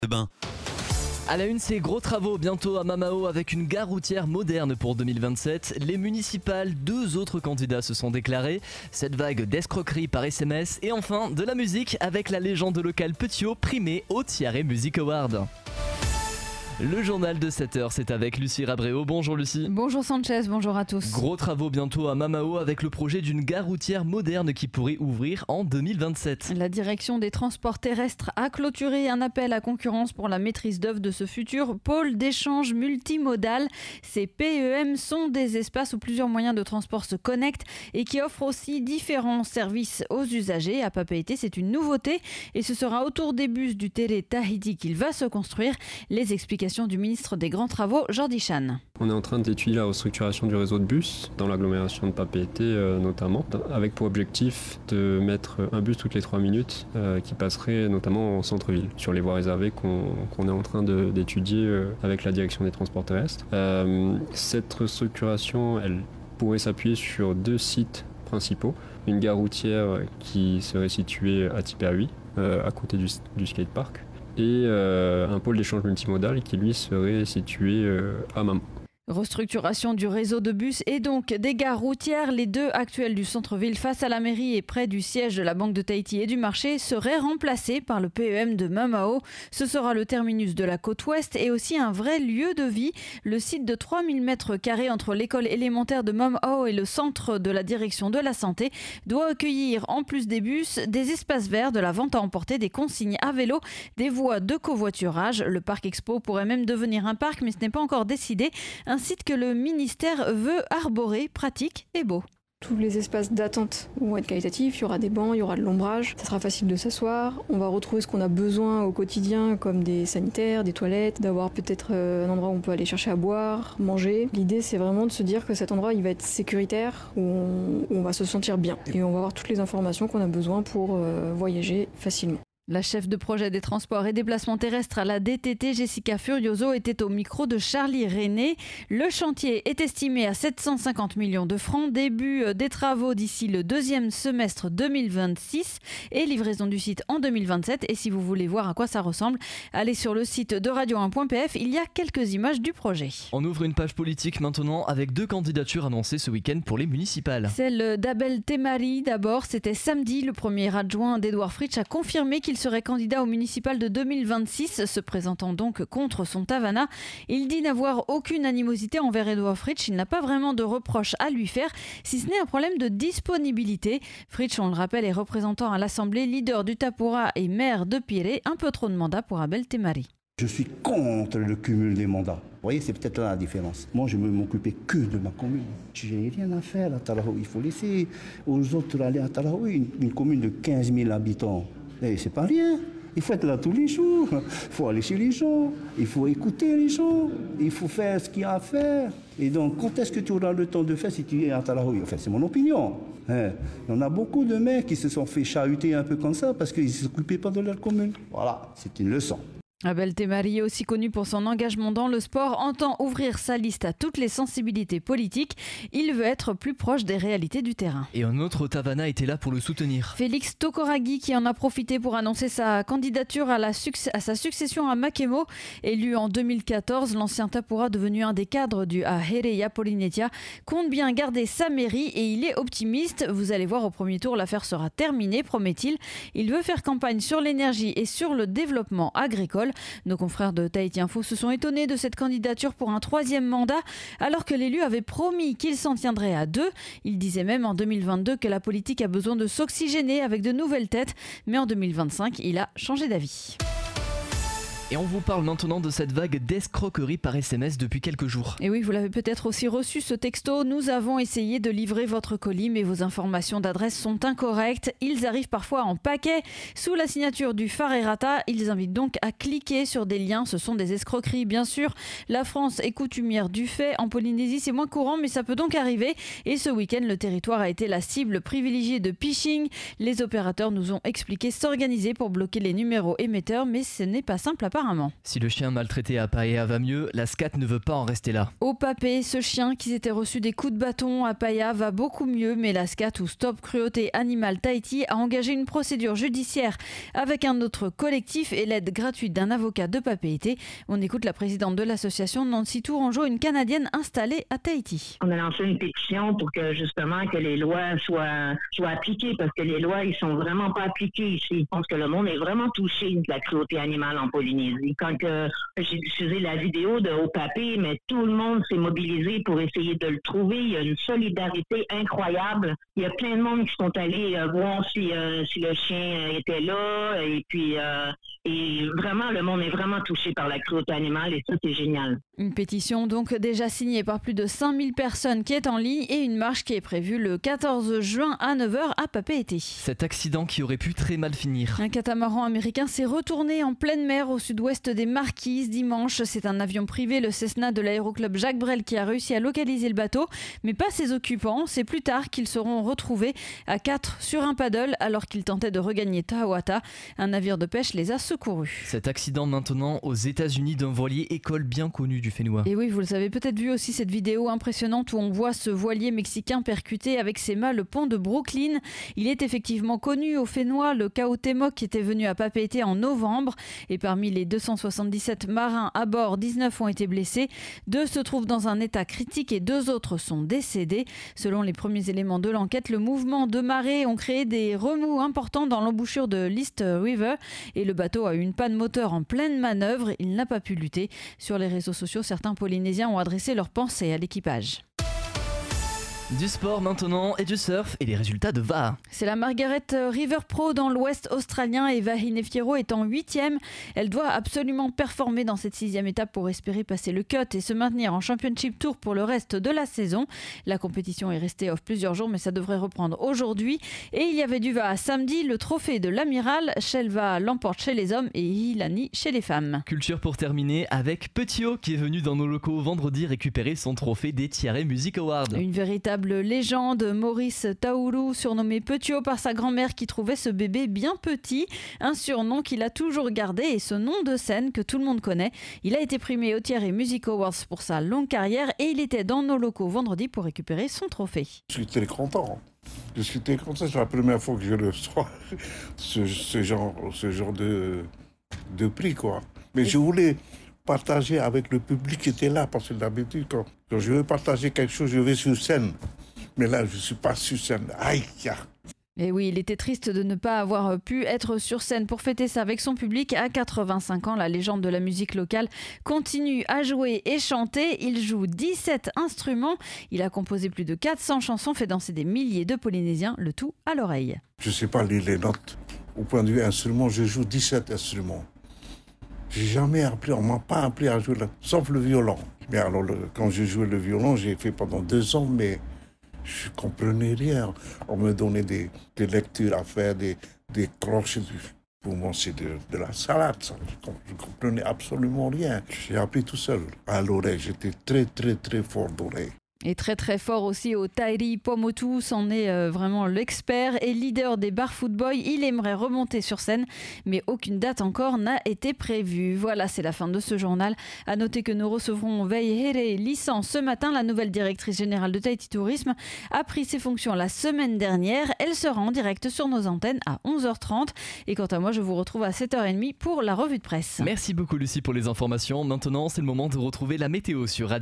Bain. À la une, c'est gros travaux bientôt à Mamao avec une gare routière moderne pour 2027. Les municipales, 2 autres candidats se sont déclarés. Cette vague d'escroquerie par SMS et enfin de la musique avec la légende locale Petiot primée au Tiare Music Award. Le journal de 7h, c'est avec Lucie Rabréau. Bonjour Lucie. Bonjour Sanchez, bonjour à tous. Gros travaux bientôt à Mamao avec le projet d'une gare routière moderne qui pourrait ouvrir en 2027. La direction des transports terrestres a clôturé un appel à concurrence pour la maîtrise d'œuvre de ce futur pôle d'échange multimodal. Ces PEM sont des espaces où plusieurs moyens de transport se connectent et qui offrent aussi différents services aux usagers. À Papeete, c'est une nouveauté et ce sera autour des bus du Tere Tahiti qu'il va se construire. Les explications du ministre des Grands Travaux, Jordi Chan. On est en train d'étudier la restructuration du réseau de bus dans l'agglomération de Papeete notamment, avec pour objectif de mettre un bus toutes les 3 minutes qui passerait notamment en centre-ville, sur les voies réservées qu'on est en train d'étudier avec la direction des transports terrestres. Cette restructuration, elle pourrait s'appuyer sur 2 sites principaux. Une gare routière qui serait située à Tiperui, à côté du skatepark, et un pôle d'échange multimodal qui lui serait situé à Mamao. Restructuration du réseau de bus et donc des gares routières. Les 2 actuelles du centre-ville face à la mairie et près du siège de la Banque de Tahiti et du marché seraient remplacées par le PEM de Mamao. Ce sera le terminus de la côte ouest et aussi un vrai lieu de vie. Le site de 3000 m² entre l'école élémentaire de Mamao et le centre de la direction de la santé doit accueillir en plus des bus, des espaces verts, de la vente à emporter, des consignes à vélo, des voies de covoiturage. Le parc expo pourrait même devenir un parc mais ce n'est pas encore décidé. Un site que le ministère veut arborer, pratique et beau. Tous les espaces d'attente vont être qualitatifs, il y aura des bancs, il y aura de l'ombrage, ça sera facile de s'asseoir, on va retrouver ce qu'on a besoin au quotidien comme des sanitaires, des toilettes, d'avoir peut-être un endroit où on peut aller chercher à boire, manger. L'idée c'est vraiment de se dire que cet endroit il va être sécuritaire, où on va se sentir bien et on va avoir toutes les informations qu'on a besoin pour voyager facilement. La chef de projet des transports et déplacements terrestres à la DTT, Jessica Furioso, était au micro de Charlie René. Le chantier est estimé à 750 millions de francs. Début des travaux d'ici le 2e semestre 2026 et livraison du site en 2027. Et si vous voulez voir à quoi ça ressemble, allez sur le site de radio1.pf. Il y a quelques images du projet. On ouvre une page politique maintenant avec 2 candidatures annoncées ce week-end pour les municipales. Celle d'Abel Temari d'abord, c'était samedi. Le premier adjoint d'Edouard Fritsch a confirmé qu'il serait candidat au municipal de 2026, se présentant donc contre son Tavana. Il dit n'avoir aucune animosité envers Edouard Fritsch. Il n'a pas vraiment de reproches à lui faire, si ce n'est un problème de disponibilité. Fritsch, on le rappelle, est représentant à l'Assemblée, leader du Tapura et maire de Pirée. Un peu trop de mandats pour Abel Temari. Je suis contre le cumul des mandats. Vous voyez, c'est peut-être là la différence. Moi, je ne m'occupais que de ma commune. Je n'ai rien à faire à Talahoui. Il faut laisser aux autres aller à Talahoui, une commune de 15 000 habitants. Et c'est pas rien. Il faut être là tous les jours. Il faut aller chez les gens. Il faut écouter les gens. Il faut faire ce qu'il y a à faire. Et donc, quand est-ce que tu auras le temps de faire si tu es à Talahoui? Enfin, c'est mon opinion. Il y en a beaucoup de mecs qui se sont fait chahuter un peu comme ça parce qu'ils ne s'occupaient pas de leur commune. Voilà, c'est une leçon. Abel Temari, aussi connu pour son engagement dans le sport, entend ouvrir sa liste à toutes les sensibilités politiques. Il veut être plus proche des réalités du terrain. Et un autre Tavana était là pour le soutenir. Félix Tokoragi qui en a profité pour annoncer sa candidature à sa succession à Makemo. Élu en 2014, l'ancien Tapura, devenu un des cadres du Ahereia Polinetia, compte bien garder sa mairie et il est optimiste. Vous allez voir, au premier tour, l'affaire sera terminée, promet-il. Il veut faire campagne sur l'énergie et sur le développement agricole. Nos confrères de Tahiti Info se sont étonnés de cette candidature pour un 3e mandat, alors que l'élu avait promis qu'il s'en tiendrait à 2. Il disait même en 2022 que la politique a besoin de s'oxygéner avec de nouvelles têtes, mais en 2025, il a changé d'avis. Et on vous parle maintenant de cette vague d'escroquerie par SMS depuis quelques jours. Et oui, vous l'avez peut-être aussi reçu ce texto. Nous avons essayé de livrer votre colis, mais vos informations d'adresse sont incorrectes. Ils arrivent parfois en paquet. Sous la signature du Farerata, ils invitent donc à cliquer sur des liens. Ce sont des escroqueries, bien sûr. La France est coutumière du fait. En Polynésie, c'est moins courant, mais ça peut donc arriver. Et ce week-end, le territoire a été la cible privilégiée de phishing. Les opérateurs nous ont expliqué s'organiser pour bloquer les numéros émetteurs, mais ce n'est pas simple à part apparemment. Si le chien maltraité à Paia va mieux, la SCAT ne veut pas en rester là. Au Papé, ce chien qui s'était reçu des coups de bâton à Paia va beaucoup mieux, mais la SCAT ou Stop Cruauté Animale Tahiti a engagé une procédure judiciaire avec un autre collectif et l'aide gratuite d'un avocat de Papeete. On écoute la présidente de l'association, Nancy Tourangeau, une Canadienne installée à Tahiti. On a lancé une pétition pour que justement que les lois soient appliquées, parce que les lois, ils sont vraiment pas appliquées ici. Je pense que le monde est vraiment touché de la cruauté animale en Polynésie. Quand j'ai diffusé la vidéo de Au Papé, mais tout le monde s'est mobilisé pour essayer de le trouver. Il y a une solidarité incroyable. Il y a plein de monde qui sont allés voir si le chien était là. Et puis, et vraiment, le monde est vraiment touché par la cruauté animale et ça, c'est génial. Une pétition donc déjà signée par plus de 5000 personnes qui est en ligne et une marche qui est prévue le 14 juin à 9h à Papeete. Cet accident qui aurait pu très mal finir. Un catamaran américain s'est retourné en pleine mer au sud-ouest des Marquises dimanche. C'est un avion privé, le Cessna de l'aéroclub Jacques Brel, qui a réussi à localiser le bateau, mais pas ses occupants. C'est plus tard qu'ils seront retrouvés à 4 sur un paddle alors qu'ils tentaient de regagner Tawata. Un navire de pêche les a secourus. Cet accident maintenant aux États-Unis d'un voilier école bien connu du Fénois. Et oui, vous le savez peut-être vu aussi cette vidéo impressionnante où on voit ce voilier mexicain percuter avec ses mâts le pont de Brooklyn. Il est effectivement connu au Fénois, le Kautemok, qui était venu à Papeete en novembre. Et parmi les 277 marins à bord, 19 ont été blessés. 2 se trouvent dans un état critique et 2 autres sont décédés. Selon les premiers éléments de l'enquête, le mouvement de marée ont créé des remous importants dans l'embouchure de l'East River et le bateau a eu une panne moteur en pleine manœuvre. Il n'a pas pu lutter. Sur les réseaux sociaux, certains Polynésiens ont adressé leurs pensées à l'équipage. Du sport maintenant et du surf et les résultats de VA. C'est la Margaret River Pro dans l'ouest australien et Vahine Fierro est en 8e. Elle doit absolument performer dans cette 6e étape pour espérer passer le cut et se maintenir en Championship Tour pour le reste de la saison. La compétition est restée off plusieurs jours mais ça devrait reprendre aujourd'hui. Et il y avait du VA samedi, le trophée de l'Amiral. Shelva l'emporte chez les hommes et Hilani chez les femmes. Culture pour terminer avec Petit O qui est venu dans nos locaux vendredi récupérer son trophée des Tiare Music Awards. Une véritable légende, Maurice Taoulou, surnommé Petit O par sa grand-mère qui trouvait ce bébé bien petit, un surnom qu'il a toujours gardé et ce nom de scène que tout le monde connaît. Il a été primé aux Tiare Music Awards pour sa longue carrière et il était dans nos locaux vendredi pour récupérer son trophée. Je suis très content. C'est la première fois que je reçois ce genre de prix, quoi. Mais je voulais partager avec le public qui était là, parce que d'habitude, quand je veux partager quelque chose, je vais sur scène. Mais là, je ne suis pas sur scène. Aïe! Et oui, il était triste de ne pas avoir pu être sur scène pour fêter ça avec son public. À 85 ans, la légende de la musique locale continue à jouer et chanter. Il joue 17 instruments. Il a composé plus de 400 chansons, fait danser des milliers de Polynésiens, le tout à l'oreille. Je ne sais pas lire les notes. Au point de vue instrument, je joue 17 instruments. J'ai jamais appris, on m'a pas appris à jouer, sauf le violon. Mais alors, quand je jouais le violon, j'ai fait pendant 2 ans, mais je comprenais rien. On me donnait des lectures à faire, des croches. Pour moi, c'est de la salade, ça. Je comprenais absolument rien. J'ai appris tout seul, à l'oreille. J'étais très, très, très fort d'oreille. Et très très fort aussi au Tairi Pomotu, c'en est vraiment l'expert et leader des Barfoot Boys. Il aimerait remonter sur scène, mais aucune date encore n'a été prévue. Voilà, c'est la fin de ce journal. À noter que nous recevrons Veihere Lissan ce matin. La nouvelle directrice générale de Tahiti Tourisme a pris ses fonctions la semaine dernière. Elle sera en direct sur nos antennes à 11h30. Et quant à moi, je vous retrouve à 7h30 pour la revue de presse. Merci beaucoup Lucie pour les informations. Maintenant, c'est le moment de retrouver la météo sur Radio.